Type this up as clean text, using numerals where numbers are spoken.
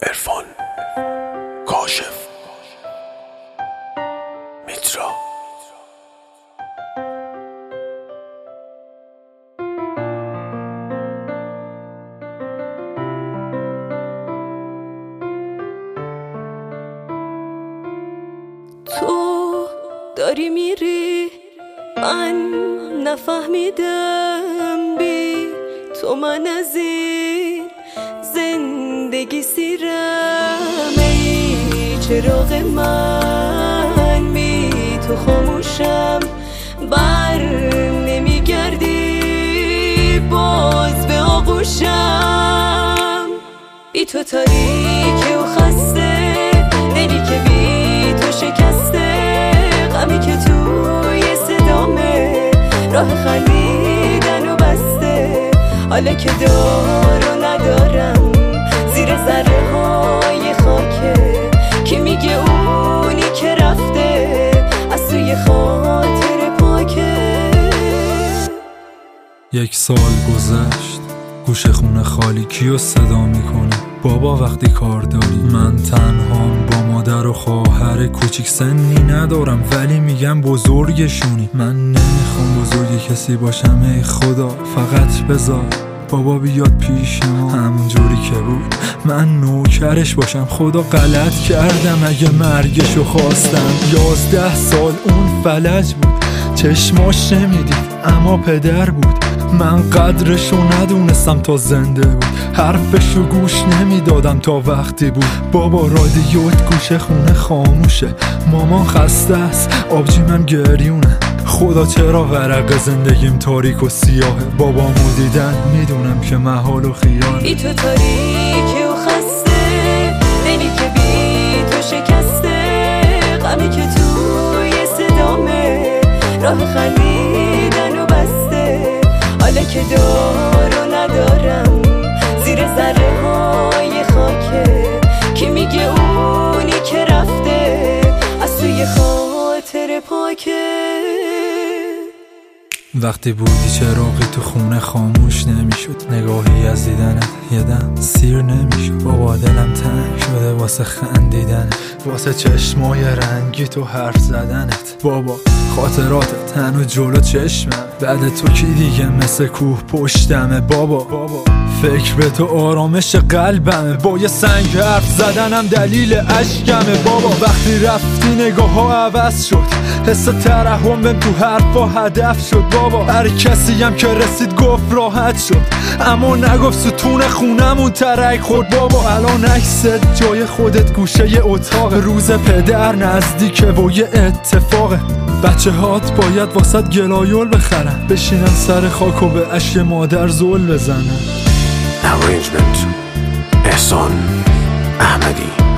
عرفان کاشف میترا. تو داری میری، من نفهمیدم، بی تو من از این زندگی سیرم. ای چراغ من، بی تو خاموشم، بر نمیگردی باز به آغوشم. بی تو تاریک و خسته، دلی که بی تو شکسته، غمی که توی صدامه، راه خندیدن و بسته. حالا که دار و ندارم، زیر ذره های خاکه، کی میگه اونی که رفته از توی خاطر پاکه. 1 سال گذشت، گوش خونه خالی، کیو صدا میکنی؟ بابا وقتی کار داری؟ من تنهام، با مادر و خواهر کوچیک، سنی ندارم ولی میگم بزرگشونی. من نمیخوام بزرگ کسی باشم، ای خدا فقط بذار بابا بیاد پیش ما همونجوری که بود، من نوکرش باشم. خدا غلط کردم اگه مرگشو خواستم. 11 سال اون فلج بود، چشماش نمیدید اما پدر بود. من قدرشو ندونستم تا زنده بود، حرفشو گوش نمیدادم تا وقتی بود. بابا رادیوت گوشه خونه خاموشه، مامان خسته است، آبجیمم گریونه. خدا چرا ورق زندگیم تاریک و سیاهه؟ بابامو دیدن میدونم که محال و خیال. بی تو تاریک و خسته، دلی که بی تو شکسته، غمی که توی صدامه، راه خندیدن و بسته. حالا که دار و ندارم، زیر ذره های خاکه، کی میگه اونی که رفته از توی خاطر پاکه. وقتی بودی چراغی تو خونه خاموش نمیشد، نگاهی از دیدنت یه دم سیر نمیشد. بابا دلم تنگ شده واسه خندیدنت، واسه چشمای رنگی تو حرف زدنت. بابا خاطراتت هنو جلو چشمم، بعد تو کی دیگه مثل کوه پشتمه. بابا فکر به تو آرامش قلبمه، با یه سنگ حرف زدنم دلیل اشکمه. بابا وقتی رفتی نگاه ها عوض شد، حس ترحم بهم تو حرفا هدف شد. بابا هر کسی هم که رسید گفت راحت شد، اما نگفت ستون خونمون ترک خورد. بابا الان عکست جای خودت گوشه ی اتاق، روز پدر نزدیکه و یه اتفاقه. بچه هات باید واسط گلایول بخرن، بشینن سر خاک و به اشک مادر زل بزنن. Arrangement احسان احمدی.